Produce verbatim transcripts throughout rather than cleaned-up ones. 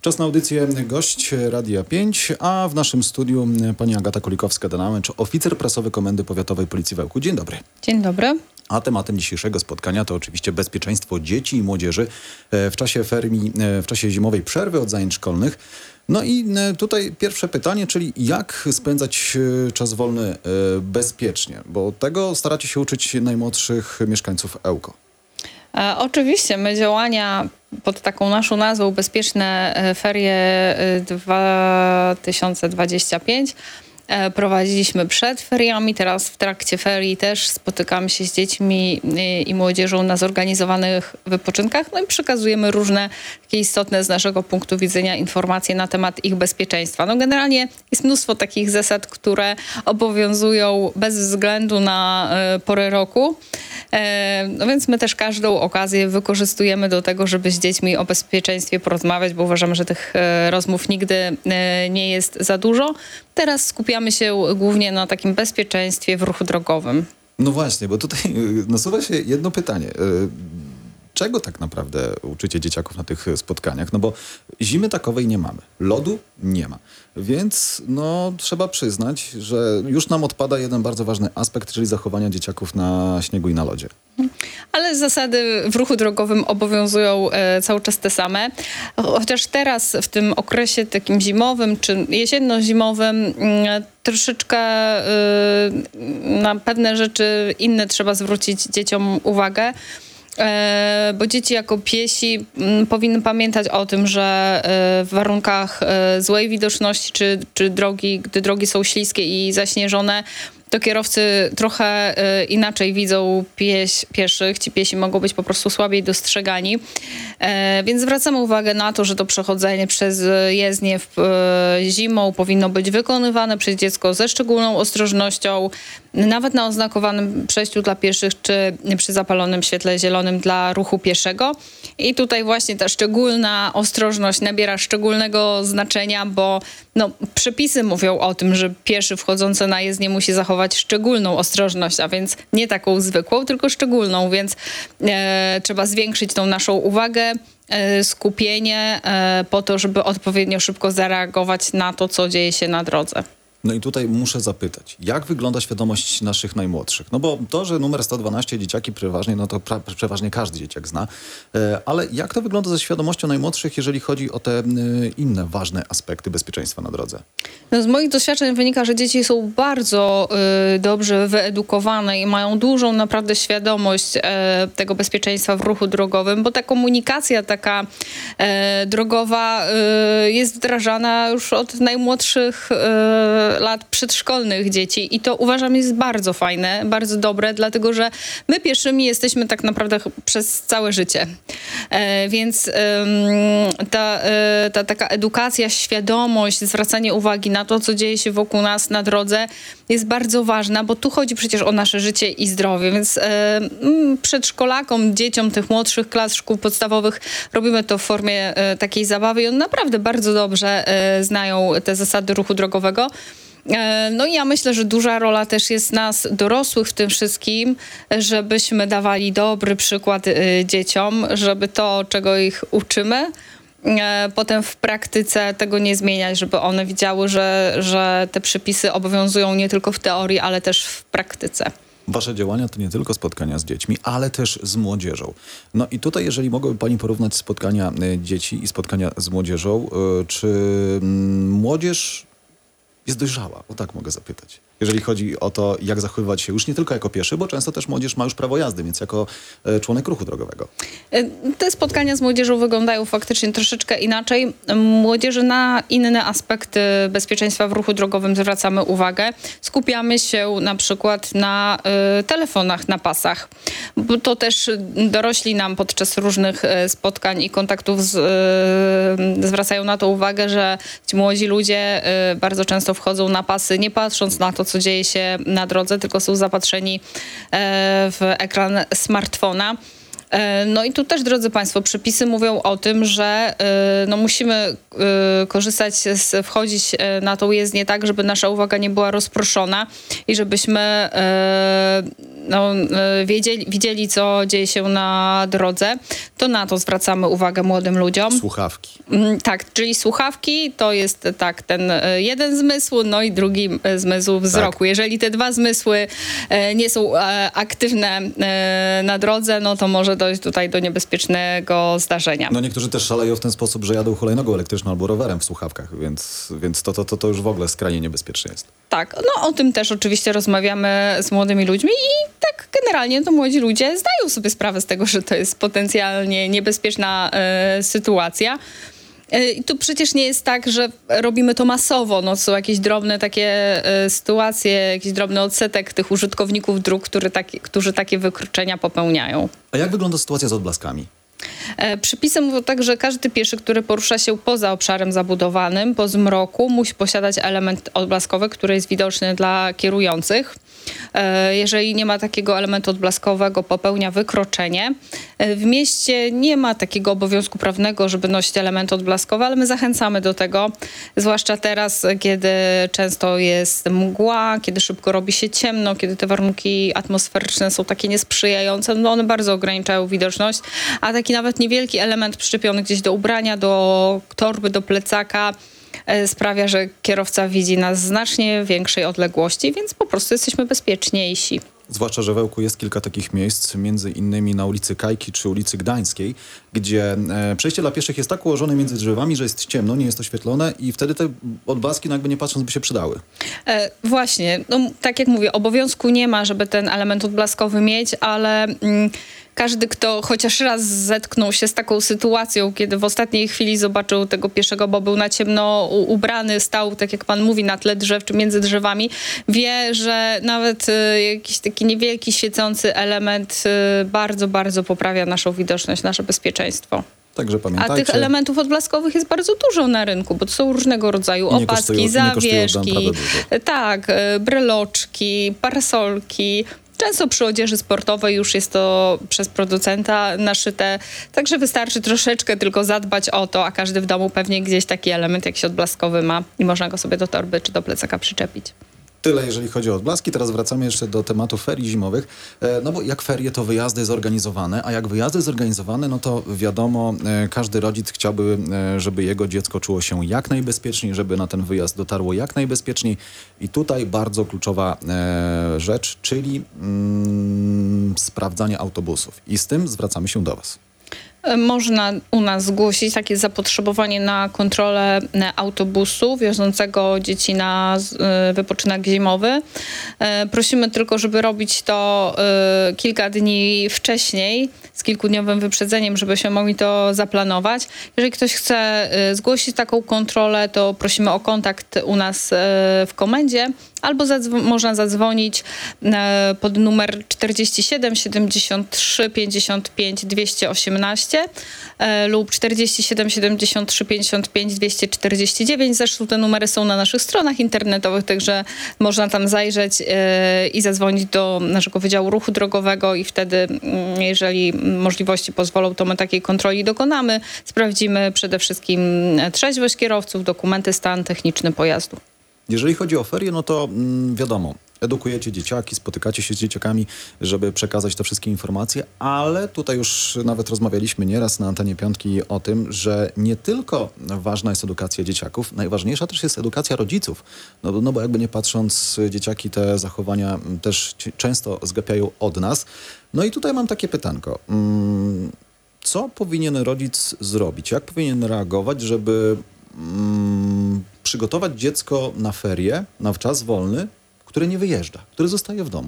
Czas na audycję gość Radia pięć, a w naszym studiu pani Agata Kolikowska-Danałęcz, oficer prasowy Komendy Powiatowej Policji w Ełku. Dzień dobry. Dzień dobry. A tematem dzisiejszego spotkania to oczywiście bezpieczeństwo dzieci i młodzieży w czasie ferii, w czasie zimowej przerwy od zajęć szkolnych. No i tutaj pierwsze pytanie, czyli jak spędzać czas wolny bezpiecznie? Bo tego staracie się uczyć najmłodszych mieszkańców Ełko. E, oczywiście my działania pod taką naszą nazwą Bezpieczne Ferie dwa tysiące dwadzieścia pięć e, prowadziliśmy przed feriami. Teraz w trakcie ferii też spotykamy się z dziećmi i, i młodzieżą na zorganizowanych wypoczynkach. No i przekazujemy różne takie istotne z naszego punktu widzenia informacje na temat ich bezpieczeństwa. No generalnie jest mnóstwo takich zasad, które obowiązują bez względu na e, porę roku. No więc my też każdą okazję wykorzystujemy do tego, żeby z dziećmi o bezpieczeństwie porozmawiać, bo uważamy, że tych rozmów nigdy nie jest za dużo. Teraz skupiamy się głównie na takim bezpieczeństwie w ruchu drogowym. No właśnie, bo tutaj nasuwa się jedno pytanie. Czego tak naprawdę uczycie dzieciaków na tych spotkaniach? No bo zimy takowej nie mamy, lodu nie ma. Więc no, trzeba przyznać, że już nam odpada jeden bardzo ważny aspekt, czyli zachowania dzieciaków na śniegu i na lodzie. Ale zasady w ruchu drogowym obowiązują e, cały czas te same. Chociaż teraz w tym okresie takim zimowym czy jesienno-zimowym m, troszeczkę e, na pewne rzeczy inne trzeba zwrócić dzieciom uwagę. E, bo dzieci jako piesi m, powinny pamiętać o tym, że e, w warunkach e, złej widoczności czy, czy drogi, gdy drogi są śliskie i zaśnieżone, to kierowcy trochę y, inaczej widzą pieś, pieszych. Ci piesi mogą być po prostu słabiej dostrzegani. E, więc zwracamy uwagę na to, że to przechodzenie przez jezdnię w, y, zimą powinno być wykonywane przez dziecko ze szczególną ostrożnością, nawet na oznakowanym przejściu dla pieszych, czy przy zapalonym świetle zielonym dla ruchu pieszego. I tutaj właśnie ta szczególna ostrożność nabiera szczególnego znaczenia, bo no, przepisy mówią o tym, że pieszy wchodzący na jezdnię musi zachować szczególną ostrożność, a więc nie taką zwykłą, tylko szczególną, więc e, trzeba zwiększyć tą naszą uwagę, e, skupienie e, po to, żeby odpowiednio szybko zareagować na to, co dzieje się na drodze. No i tutaj muszę zapytać, jak wygląda świadomość naszych najmłodszych? No bo to, że numer sto dwanaście dzieciaki przeważnie, no to pra, przeważnie każdy dzieciak zna, e, ale jak to wygląda ze świadomością najmłodszych, jeżeli chodzi o te e, inne ważne aspekty bezpieczeństwa na drodze? No z moich doświadczeń wynika, że dzieci są bardzo y, dobrze wyedukowane i mają dużą naprawdę świadomość y, tego bezpieczeństwa w ruchu drogowym, bo ta komunikacja taka y, drogowa y, jest wdrażana już od najmłodszych y, lat przedszkolnych dzieci i to uważam jest bardzo fajne, bardzo dobre, dlatego że my pieszymi jesteśmy tak naprawdę przez całe życie. E, więc ym, ta, y, ta taka edukacja, świadomość, zwracanie uwagi na to, co dzieje się wokół nas na drodze jest bardzo ważna, bo tu chodzi przecież o nasze życie i zdrowie, więc y, przedszkolakom, dzieciom tych młodszych klas szkół podstawowych robimy to w formie y, takiej zabawy i one naprawdę bardzo dobrze y, znają te zasady ruchu drogowego. No i ja myślę, że duża rola też jest nas, dorosłych w tym wszystkim, żebyśmy dawali dobry przykład y, dzieciom, żeby to, czego ich uczymy, y, potem w praktyce tego nie zmieniać, żeby one widziały, że, że te przepisy obowiązują nie tylko w teorii, ale też w praktyce. Wasze działania to nie tylko spotkania z dziećmi, ale też z młodzieżą. No i tutaj, jeżeli mogłaby pani porównać spotkania dzieci i spotkania z młodzieżą, y, czy mm, młodzież jest dojrzała? O tak mogę zapytać. Jeżeli chodzi o to, jak zachowywać się już nie tylko jako pieszy, bo często też młodzież ma już prawo jazdy, więc jako e, członek ruchu drogowego. Te spotkania z młodzieżą wyglądają faktycznie troszeczkę inaczej. Młodzieży na inne aspekty bezpieczeństwa w ruchu drogowym zwracamy uwagę. Skupiamy się na przykład na y, telefonach na pasach, bo to też dorośli nam podczas różnych y, spotkań i kontaktów z, y, zwracają na to uwagę, że ci młodzi ludzie y, bardzo często wchodzą na pasy, nie patrząc na to, co dzieje się na drodze, tylko są zapatrzeni w ekran smartfona. No i tu też, drodzy Państwo, przepisy mówią o tym, że no, musimy korzystać, z, wchodzić na tą jezdnię tak, żeby nasza uwaga nie była rozproszona i żebyśmy no, e, wiedzieli, widzieli, co dzieje się na drodze, to na to zwracamy uwagę młodym ludziom. Słuchawki. Mm, Tak, czyli słuchawki to jest e, tak ten e, jeden zmysł, no i drugi e, zmysł wzroku. Jeżeli te dwa zmysły e, nie są e, aktywne e, na drodze, no to może dojść tutaj do niebezpiecznego zdarzenia. No niektórzy też szaleją w ten sposób, że jadą hulajnogą elektryczną albo rowerem w słuchawkach, więc, więc to, to, to, to już w ogóle skrajnie niebezpieczne jest. Tak, no o tym też oczywiście rozmawiamy z młodymi ludźmi i tak generalnie to młodzi ludzie zdają sobie sprawę z tego, że to jest potencjalnie niebezpieczna e, sytuacja. E, I tu przecież nie jest tak, że robimy to masowo. No, są jakieś drobne takie e, sytuacje, jakiś drobny odsetek tych użytkowników dróg, który taki, którzy takie wykroczenia popełniają. A jak wygląda sytuacja z odblaskami? E, Przepisy mówią tak, że każdy pieszy, który porusza się poza obszarem zabudowanym, po zmroku, musi posiadać element odblaskowy, który jest widoczny dla kierujących. E, Jeżeli nie ma takiego elementu odblaskowego, popełnia wykroczenie. E, W mieście nie ma takiego obowiązku prawnego, żeby nosić element odblaskowy, ale my zachęcamy do tego, zwłaszcza teraz, kiedy często jest mgła, kiedy szybko robi się ciemno, kiedy te warunki atmosferyczne są takie niesprzyjające, no one bardzo ograniczają widoczność, a taki nawet niewielki element przyczepiony gdzieś do ubrania, do torby, do plecaka e, sprawia, że kierowca widzi nas z znacznie większej odległości, więc po prostu jesteśmy bezpieczniejsi. Zwłaszcza, że w Ełku jest kilka takich miejsc, między innymi na ulicy Kajki czy ulicy Gdańskiej, gdzie e, przejście dla pieszych jest tak ułożone między drzewami, że jest ciemno, nie jest oświetlone i wtedy te odblaski, no jakby nie patrząc, by się przydały. E, właśnie, no, tak jak mówię, obowiązku nie ma, żeby ten element odblaskowy mieć, ale mm, każdy, kto chociaż raz zetknął się z taką sytuacją, kiedy w ostatniej chwili zobaczył tego pieszego, bo był na ciemno u- ubrany, stał, tak jak pan mówi, na tle drzew czy między drzewami, wie, że nawet y, jakiś taki niewielki świecący element y, bardzo, bardzo poprawia naszą widoczność, nasze bezpieczeństwo. Także A pamiętajcie. tych elementów odblaskowych jest bardzo dużo na rynku, bo to są różnego rodzaju I nie opaski, kosztują- i nie kosztują zawieszki, naprawdę dużo. tak, e, breloczki, parasolki. Często przy odzieży sportowej już jest to przez producenta naszyte, także wystarczy troszeczkę tylko zadbać o to, a każdy w domu pewnie gdzieś taki element jakiś odblaskowy ma i można go sobie do torby czy do plecaka przyczepić. Tyle, jeżeli chodzi o odblaski. Teraz wracamy jeszcze do tematu ferii zimowych. E, No bo jak ferie, to wyjazdy zorganizowane, a jak wyjazdy zorganizowane, no to wiadomo, e, każdy rodzic chciałby, e, żeby jego dziecko czuło się jak najbezpieczniej, żeby na ten wyjazd dotarło jak najbezpieczniej. I tutaj bardzo kluczowa e, rzecz, czyli mm, sprawdzanie autobusów. I z tym zwracamy się do was. Można u nas zgłosić takie zapotrzebowanie na kontrolę e, autobusu wiozącego dzieci na z- e, wypoczynek zimowy. E, Prosimy tylko, żeby robić to e, kilka dni wcześniej, z kilkudniowym wyprzedzeniem, żebyśmy mogli to zaplanować. Jeżeli ktoś chce e, zgłosić taką kontrolę, to prosimy o kontakt u nas e, w komendzie, albo zadzw- można zadzwonić e, pod numer czterdzieści siedem siedemdziesiąt trzy pięćdziesiąt pięć dwieście osiemnaście e, lub czterdzieści siedem siedemdziesiąt trzy pięćdziesiąt pięć dwieście czterdzieści dziewięć. Zresztą te numery są na naszych stronach internetowych, także można tam zajrzeć e, i zadzwonić do naszego Wydziału Ruchu Drogowego i wtedy, mm, jeżeli możliwości pozwolą, to my takiej kontroli dokonamy. Sprawdzimy przede wszystkim trzeźwość kierowców, dokumenty, stan techniczny pojazdu. Jeżeli chodzi o ferie, no to mm, wiadomo, edukujecie dzieciaki, spotykacie się z dzieciakami, żeby przekazać te wszystkie informacje, ale tutaj już nawet rozmawialiśmy nieraz na antenie Piątki o tym, że nie tylko ważna jest edukacja dzieciaków, najważniejsza też jest edukacja rodziców. No, bo- no bo jakby nie patrząc, dzieciaki te zachowania mm, też ci- często zgapiają od nas. No i tutaj mam takie pytanko. Mm, Co powinien rodzic zrobić? Jak powinien reagować, żeby mm, przygotować dziecko na ferie, na czas wolny, który nie wyjeżdża, który zostaje w domu?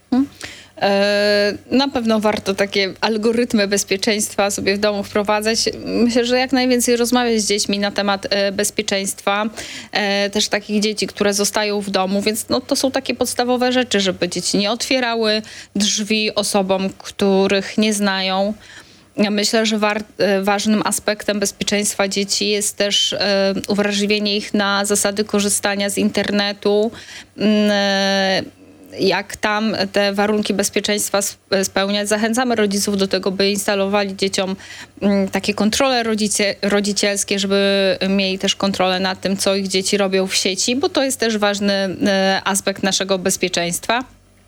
E, Na pewno warto takie algorytmy bezpieczeństwa sobie w domu wprowadzać. Myślę, że jak najwięcej rozmawiać z dziećmi na temat e, bezpieczeństwa, e, też takich dzieci, które zostają w domu, więc no, to są takie podstawowe rzeczy, żeby dzieci nie otwierały drzwi osobom, których nie znają. Ja myślę, że war, e, ważnym aspektem bezpieczeństwa dzieci jest też e, uwrażliwienie ich na zasady korzystania z internetu, mm, e, jak tam te warunki bezpieczeństwa sp- spełniać. Zachęcamy rodziców do tego, by instalowali dzieciom mm, takie kontrole rodzicie, rodzicielskie, żeby mieli też kontrolę nad tym, co ich dzieci robią w sieci, bo to jest też ważny e, aspekt naszego bezpieczeństwa.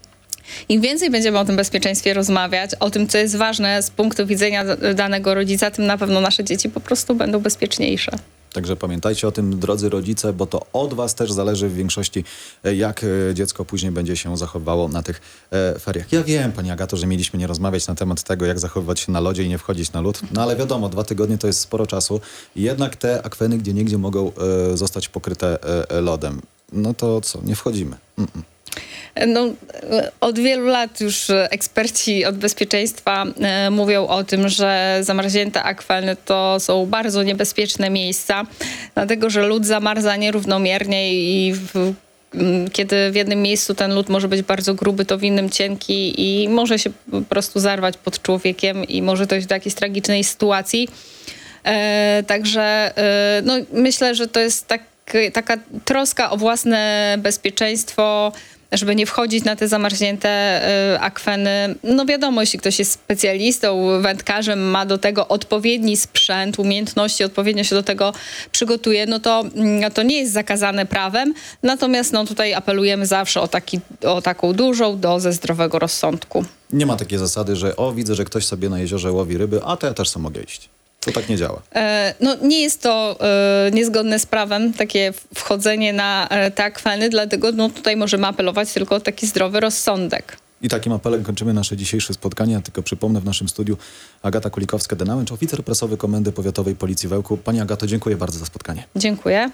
Im więcej będziemy o tym bezpieczeństwie rozmawiać, o tym, co jest ważne z punktu widzenia d- danego rodzica, tym na pewno nasze dzieci po prostu będą bezpieczniejsze. Także pamiętajcie o tym, drodzy rodzice, bo to od was też zależy w większości, e, jak e, dziecko później będzie się zachowywało na tych e, feriach. Ja wiem, pani Agato, że mieliśmy nie rozmawiać na temat tego, jak zachowywać się na lodzie i nie wchodzić na lód, no ale wiadomo, dwa tygodnie to jest sporo czasu. Jednak te akweny gdzie niegdzie mogą e, zostać pokryte e, e, lodem. No to co, nie wchodzimy. Mm-mm. No, od wielu lat już eksperci od bezpieczeństwa e, mówią o tym, że zamarznięte akweny to są bardzo niebezpieczne miejsca, dlatego że lód zamarza nierównomiernie i w, m, kiedy w jednym miejscu ten lód może być bardzo gruby, to w innym cienki i może się po prostu zarwać pod człowiekiem i może dojść do jakiejś tragicznej sytuacji. E, także e, no, myślę, że to jest tak, taka troska o własne bezpieczeństwo, żeby nie wchodzić na te zamarznięte y, akweny. No wiadomo, jeśli ktoś jest specjalistą, wędkarzem, ma do tego odpowiedni sprzęt, umiejętności, odpowiednio się do tego przygotuje, no to, no to nie jest zakazane prawem. Natomiast no, tutaj apelujemy zawsze o, taki, o taką dużą dozę zdrowego rozsądku. Nie ma takiej zasady, że o, widzę, że ktoś sobie na jeziorze łowi ryby, a to ja też sam mogę iść. To tak nie działa. E, No, nie jest to e, niezgodne z prawem, takie wchodzenie na e, te akweny, dlatego no, tutaj możemy apelować tylko o taki zdrowy rozsądek. I takim apelem kończymy nasze dzisiejsze spotkanie. Tylko przypomnę, w naszym studiu Agata Kulikowska-Denałęcz, oficer prasowy Komendy Powiatowej Policji w Ełku. Pani Agato, dziękuję bardzo za spotkanie. Dziękuję.